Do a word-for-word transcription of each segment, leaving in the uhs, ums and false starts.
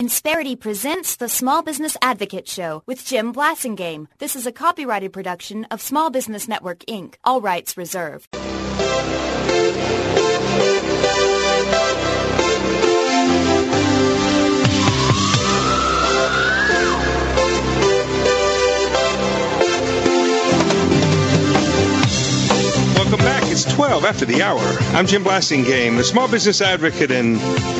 Insperity presents the Small Business Advocate Show with Jim Blasingame. This is a copyrighted production of Small Business Network, Incorporated. All rights reserved. Welcome back. It's twelve after the hour. I'm Jim Blasingame, the Small Business Advocate, and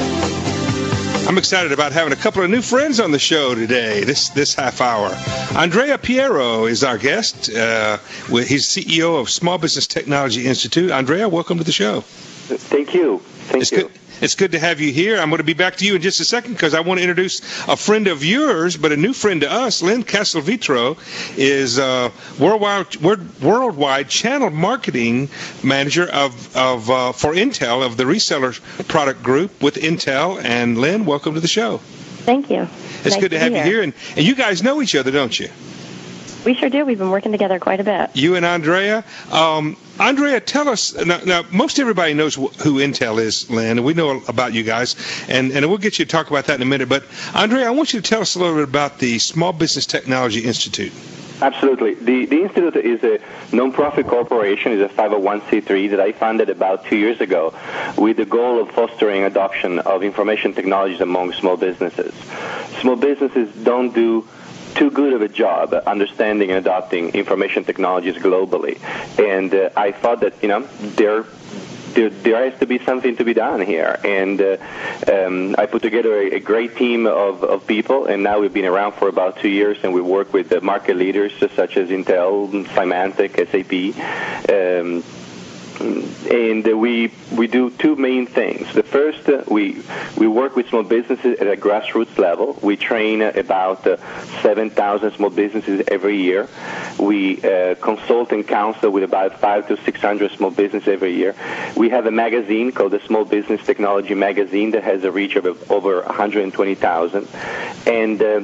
I'm excited about having a couple of new friends on the show today, this this half hour. Andrea Piero is our guest. Uh, he's C E O of Small Business Technology Institute. Andrea, welcome to the show. Thank you. Thank it's you. Good. It's good to have you here. I'm going to be back to you in just a second because I want to introduce a friend of yours, but a new friend to us. Lynn Castelvetro is uh, worldwide worldwide channel marketing manager of of uh, for Intel of the reseller product group with Intel. And Lynn, welcome to the show. Thank you. It's nice good to have here. you here, and and you guys know each other, don't you? We sure do. We've been working together quite a bit. You and Andrea. Um, Andrea, tell us, now, now, most everybody knows wh- who Intel is, Lynn, and we know about you guys, and, and we'll get you to talk about that in a minute. But, Andrea, I want you to tell us a little bit about the Small Business Technology Institute. Absolutely. The, the Institute is a non-profit corporation. It's a five oh one c three that I founded about two years ago with the goal of fostering adoption of information technologies among small businesses. Small businesses don't do too good of a job understanding and adopting information technologies globally. And uh, I thought that, you know, there, there there has to be something to be done here. And uh, um, I put together a, a great team of, of people, and now we've been around for about two years, and we work with uh, market leaders such as Intel, Symantec, S A P, um, and uh, we we do two main things. The first, uh, we we work with small businesses at a grassroots level. We train uh, about uh, seven thousand small businesses every year. We uh, consult and counsel with about five to six hundred small businesses every year. We have a magazine called the Small Business Technology Magazine that has a reach of over one hundred twenty thousand, and uh,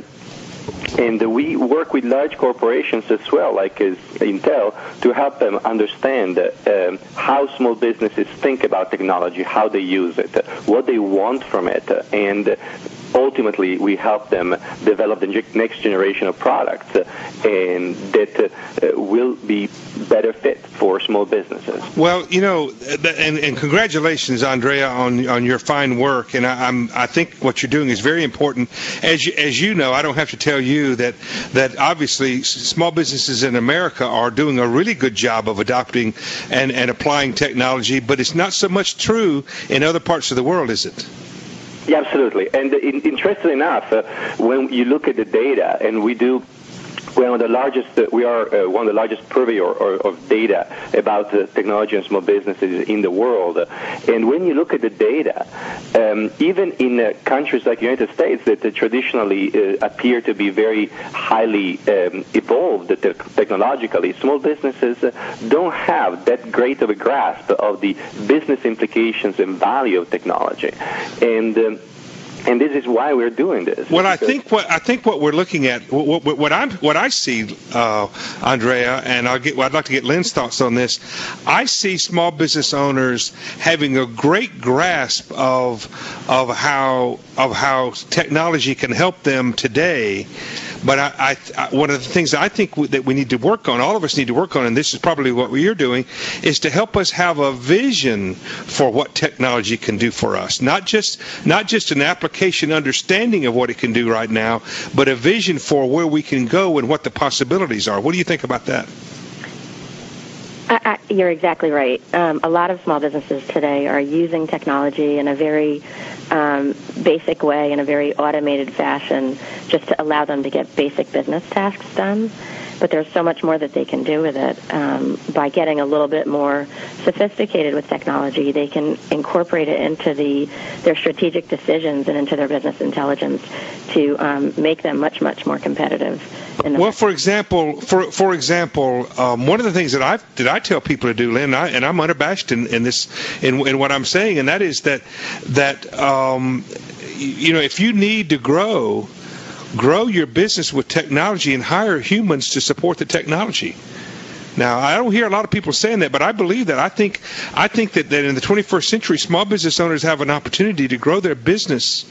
And we work with large corporations as well, like as Intel, to help them understand um, how small businesses think about technology, how they use it, what they want from it, and ultimately we help them develop the next generation of products and that uh, will be better fit for small businesses. Well, you know, and, and congratulations, Andrea, on on your fine work. And I, I'm I think what you're doing is very important. As you, as you know, I don't have to tell you that that obviously small businesses in America are doing a really good job of adopting and, and applying technology, but it's not so much true in other parts of the world, is it? Yeah, absolutely. And in, interestingly enough, uh, when you look at the data, and we do, we're one of the largest, uh, we are uh, one of the largest purveyor or, of data about uh, technology and small businesses in the world. And when you look at the data, um, even in uh, countries like the United States that uh, traditionally uh, appear to be very highly um, evolved te- technologically, small businesses uh, don't have that great of a grasp of the business implications and value of technology. And um, And this is why we're doing this. Well, I think what I think what we're looking at, what, what, what I'm what I see, uh, Andrea, and I'll get. Well, I'd like to get Lynn's thoughts on this. I see small business owners having a great grasp of of how of how technology can help them today. But I, I, I, one of the things that I think w- that we need to work on, all of us need to work on, and this is probably what you're doing, is to help us have a vision for what technology can do for us. Not just not just an application understanding of what it can do right now, but a vision for where we can go and what the possibilities are. What do you think about that? I, I, you're exactly right. Um, a lot of small businesses today are using technology in a very um, basic way, in a very automated fashion, just to allow them to get basic business tasks done. But there's so much more that they can do with it. Um, by getting a little bit more sophisticated with technology, they can incorporate it into the their strategic decisions and into their business intelligence to um, make them much, much more competitive. In the well, for example, for for example, um, one of the things that I that I tell people to do, Lynn, and, I, and I'm unabashed in, in this in, in what I'm saying, and that is that that um, you know, if you need to grow. Grow your business with technology and hire humans to support the technology. Now, I don't hear a lot of people saying that, but I believe that. I think I think that, that in the twenty-first century, small business owners have an opportunity to grow their business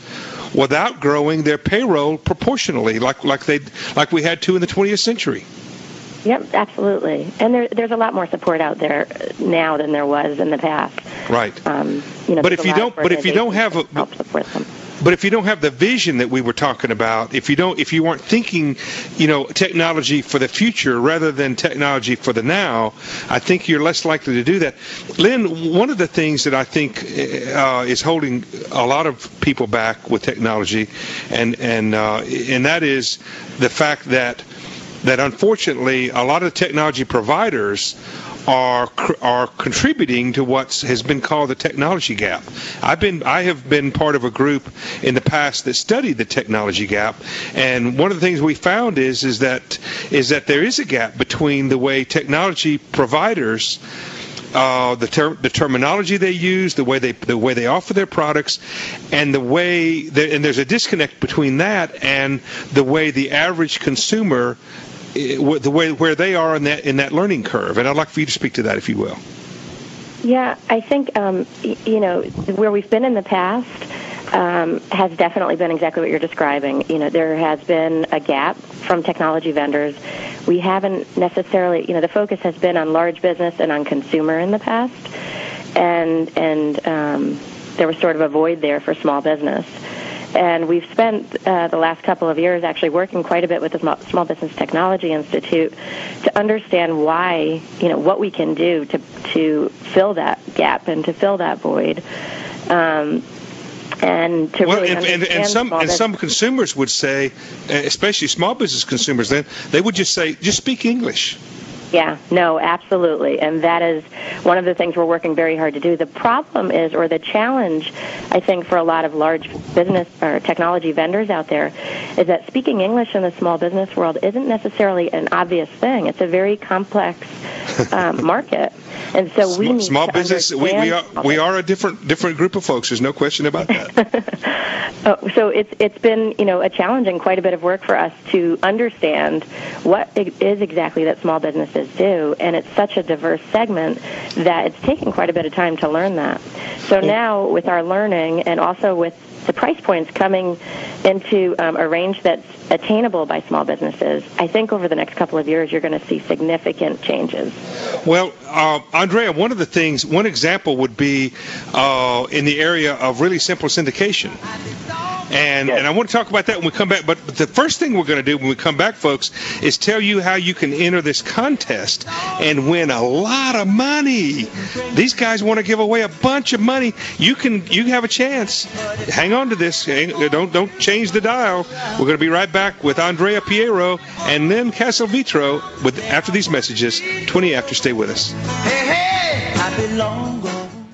without growing their payroll proportionally, like like they like we had to in the twentieth century. Yep, absolutely. And there, there's a lot more support out there now than there was in the past. Right. Um, you know, but if you don't, but if you don't have a, help support them. But if you don't have the vision that we were talking about, if you don't, if you weren't thinking, you know, technology for the future rather than technology for the now, I think you're less likely to do that. Lynn, one of the things that I think uh, is holding a lot of people back with technology, and and uh, and that is the fact that that unfortunately a lot of technology providers are are contributing to what has been called the technology gap. I've been I have been part of a group in the past that studied the technology gap, and one of the things we found is is that is that there is a gap between the way technology providers Uh, the, ter- the terminology they use, the way they the way they offer their products, and the way the, and there's a disconnect between that and the way the average consumer, the way where they are in that in that learning curve. And I'd like for you to speak to that, if you will. Yeah, I think um, you know where we've been in the past um, has definitely been exactly what you're describing. You know, there has been a gap from technology vendors. We haven't necessarily, you know, the focus has been on large business and on consumer in the past, and and um, there was sort of a void there for small business. And we've spent uh, the last couple of years actually working quite a bit with the Small Business Technology Institute to understand why, you know, what we can do to to fill that gap and to fill that void. Um, And to well, really and, and, and some and some consumers would say, especially small business consumers, then they would just say, just speak English. Yeah, no, absolutely. And that is one of the things we're working very hard to do. The problem is, or the challenge, I think, for a lot of large business or technology vendors out there is that speaking English in the small business world isn't necessarily an obvious thing. It's a very complex um, market. And so we need small to business. We, we are we are a different different group of folks. There's no question about that. oh, so it's it's been you know a challenge and quite a bit of work for us to understand what it is exactly that small businesses do, and it's such a diverse segment that it's taken quite a bit of time to learn that. So now with our learning and also with the price points coming into um, a range that's attainable by small businesses, I think over the next couple of years you're going to see significant changes. Well, uh, Andrea, one of the things, one example would be uh, in the area of really simple syndication. And yes. and I want to talk about that when we come back. But the first thing we're going to do when we come back, folks, is tell you how you can enter this contest and win a lot of money. These guys want to give away a bunch of money. You can you have a chance. Hang on to this. Don't don't change the dial. We're going to be right back with Andrea Piero and Lynn Castelvetro with after these messages. twenty after. Stay with us. Hey, hey, I belong.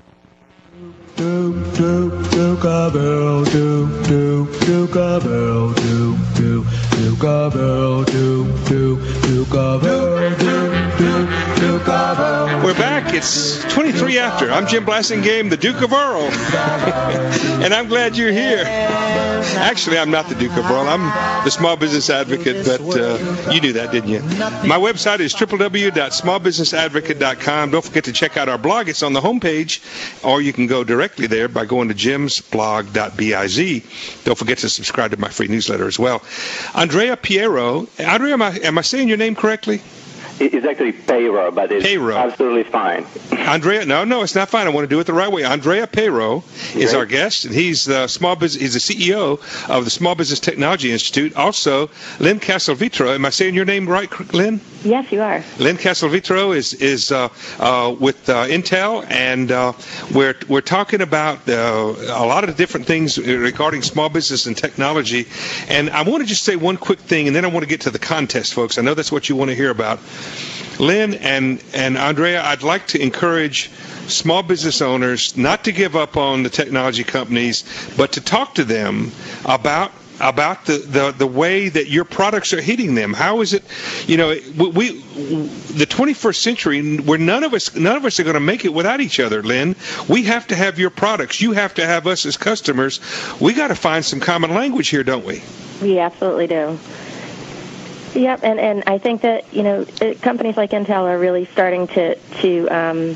Do do do cowbell do do do cowbell do do do cowbell do do do cowbell do do do cowbell. We're back. It's twenty-three after. I'm Jim Blassingame, the Duke of Earl, and I'm glad you're here. Actually, I'm not the Duke of Earl. I'm the small business advocate, but uh, you knew that, didn't you? My website is w w w dot small business advocate dot com. Don't forget to check out our blog. It's on the homepage, or you can go directly there by going to jims blog dot biz. Don't forget to subscribe to my free newsletter as well. Andrea Piero. Andrea, am I, am I saying your name correctly? It's actually Piero, but it's Piero. Absolutely fine. Andrea, no, no, it's not fine. I want to do it the right way. Andrea Piero is Great. our guest, and he's the small business. He's the C E O of the Small Business Technology Institute. Also, Lynn Castelvetro. Am I saying your name right, Lynn? Yes, you are. Lynn Castelvetro is is uh, uh, with uh, Intel, and uh, we're we're talking about uh, a lot of different things regarding small business and technology. And I want to just say one quick thing, and then I want to get to the contest, folks. I know that's what you want to hear about. Lynn and, and Andrea, I'd like to encourage small business owners not to give up on the technology companies, but to talk to them about about the, the, the way that your products are hitting them. How is it, you know, we, we the twenty-first century, where none of us none of us are going to make it without each other, Lynn. We have to have your products. You have to have us as customers. We got to find some common language here, don't we? We absolutely do. Yep, and, and I think that, you know, companies like Intel are really starting to to um,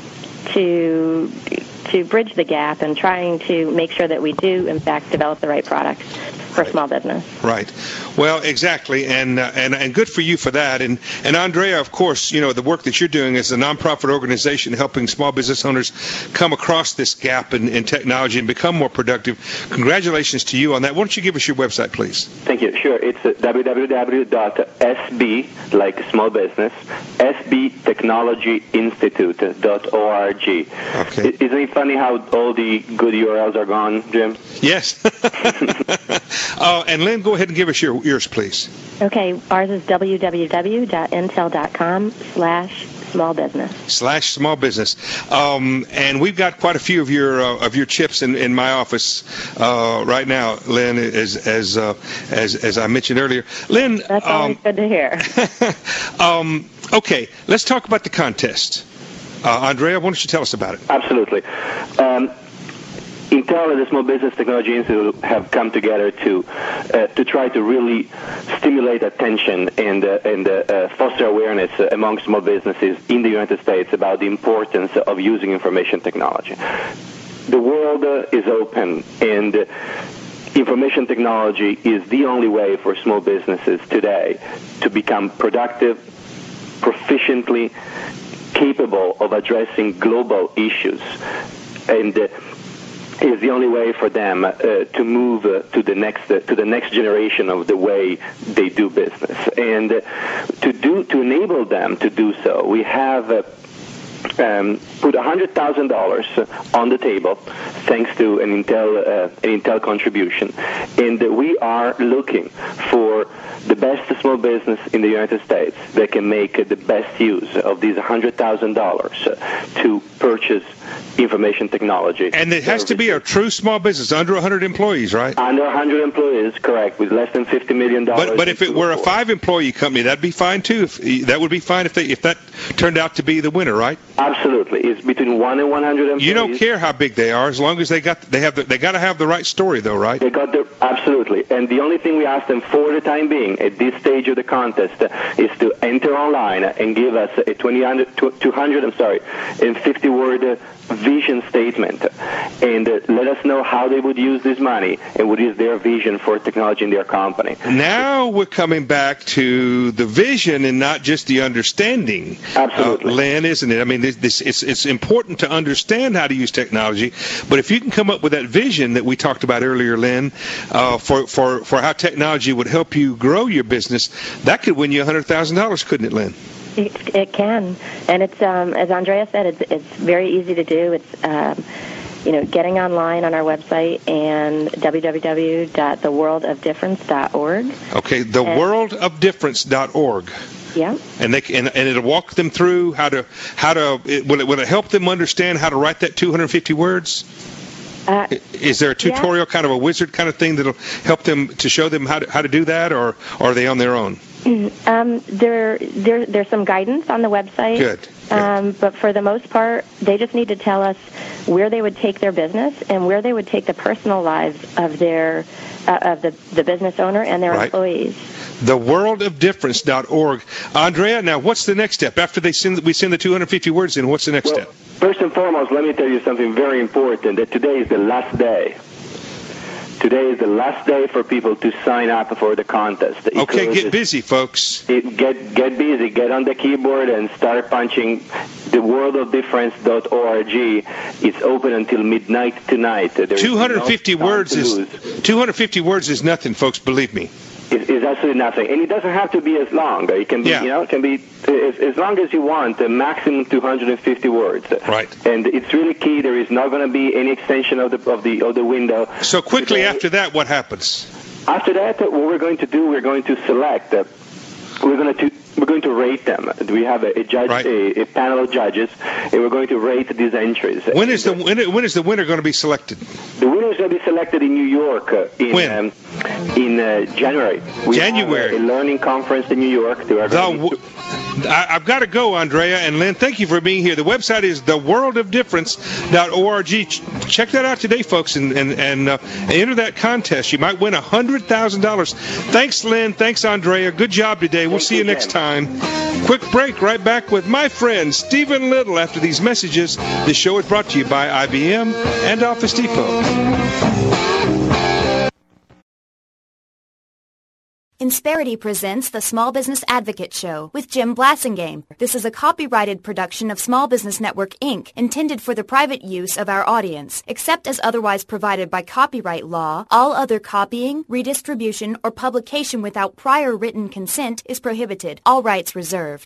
to to bridge the gap and trying to make sure that we do, in fact, develop the right products. for right. small business. Right. Well, exactly, and uh, and and good for you for that. And and Andrea, of course, you know the work that you're doing as a nonprofit organization helping small business owners come across this gap in, in technology and become more productive. Congratulations to you on that. Why don't you give us your website, please? Thank you. Sure. It's uh, w w w dot s b, like small business, s b technology institute dot org. Okay. Isn't it funny how all the good U R Ls are gone, Jim? Yes. uh, and Lynn, go ahead and give us your yours, please. Okay, ours is w w w dot intel dot com slash small business. Slash small business. Um, and we've got quite a few of your uh, of your chips in, in my office uh, right now, Lynn, as as uh, as as I mentioned earlier. Lynn, that's always um, good to hear. um, okay, let's talk about the contest. Uh, Andrea, why don't you tell us about it? Absolutely. Um, Intel and the Small Business Technology Institute have come together to uh, to try to really stimulate attention and uh, and uh, uh, foster awareness uh, among small businesses in the United States about the importance of using information technology. The world uh, is open, and uh, information technology is the only way for small businesses today to become productive, proficiently capable of addressing global issues, and uh, is the only way for them uh, to move uh, to the next uh, to the next generation of the way they do business. And uh, to do to enable them to do so, we have uh, um, put one hundred thousand dollars on the table, thanks to an Intel uh, an Intel contribution, and uh, we are looking for the best small business in the United States that can make uh, the best use of these one hundred thousand dollars uh, to purchase information technology. And it has to be a true small business, under one hundred employees, right? Under one hundred employees, correct, with less than fifty million dollars. But but if it were a five-employee company, that'd be fine too. If, that would be fine if they if that turned out to be the winner, right? Absolutely, it's between one and one hundred employees. You don't care how big they are, as long as they got they have the, they got to have the right story, though, right? They got the absolutely, and the only thing we ask them for the time being at this stage of the contest uh, is to enter online and give us a two hundred, I'm sorry, and fifty word uh, vision statement, and uh, let us know how they would use this money and what is their vision for technology in their company. Now we're coming back to the vision and not just the understanding. Absolutely, uh, Lynn, isn't it? I mean, this, this it's it's important to understand how to use technology, but if you can come up with that vision that we talked about earlier, Lynn, uh, for for for how technology would help you grow your business, that could win you one hundred thousand dollars, couldn't it, Lynn? It, it can, and it's um, as Andrea said, it's it's very easy to do. It's um, you know, getting online on our website and w w w dot the world of difference dot org. Okay, the world of difference dot org. Yeah. And they and, and it'll walk them through how to how to it, will it will it help them understand how to write that two hundred fifty words? Uh, Is there a tutorial, yeah. kind of a wizard kind of thing that'll help them to show them how to how to do that, or, or are they on their own? Um, there, there, there's some guidance on the website. Good. Good. Um, but for the most part, they just need to tell us where they would take their business and where they would take the personal lives of their uh, of the, the business owner and their right. employees. the world of difference dot org. Andrea, now what's the next step? After they send we send the two hundred fifty words in, what's the next well, step? First and foremost, let me tell you something very important, that today is the last day. Today is the last day for people to sign up for the contest. It okay, get busy, folks. It, get get busy. Get on the keyboard and start punching the world of difference dot org. It's open until midnight tonight. There two hundred fifty no words is two hundred fifty words is nothing, folks. Believe me. It's, it's absolutely nothing, and it doesn't have to be as long. It can be, yeah. you know, it can be as, as long as you want. A maximum two hundred fifty words. Right. And it's really key. There is not going to be any extension of the of the of the window. So quickly Today, after that, what happens? After that, what we're going to do, we're going to select. Uh, we're going to we're going to rate them. We have a, a judge, right. a, a panel of judges, and we're going to rate these entries. When is the when, when is the winner going to be selected? The winner is going to be selected in New York uh, in when? Um, in uh, January. We January. have a, a learning conference in New York. To the, I, I've got to go, Andrea and Lynn. Thank you for being here. The website is the world of difference dot org. Check that out today, folks, and and, and uh, enter that contest. You might win one hundred thousand dollars. Thanks, Lynn. Thanks, Andrea. Good job today. We'll Thank see you, you next time. Quick break. Right back with my friend Stephen Little after these messages. This show is brought to you by I B M and Office Depot. Insperity presents the Small Business Advocate Show with Jim Blasingame. This is a copyrighted production of Small Business Network, Incorporated, intended for the private use of our audience. Except as otherwise provided by copyright law, all other copying, redistribution, or publication without prior written consent is prohibited. All rights reserved.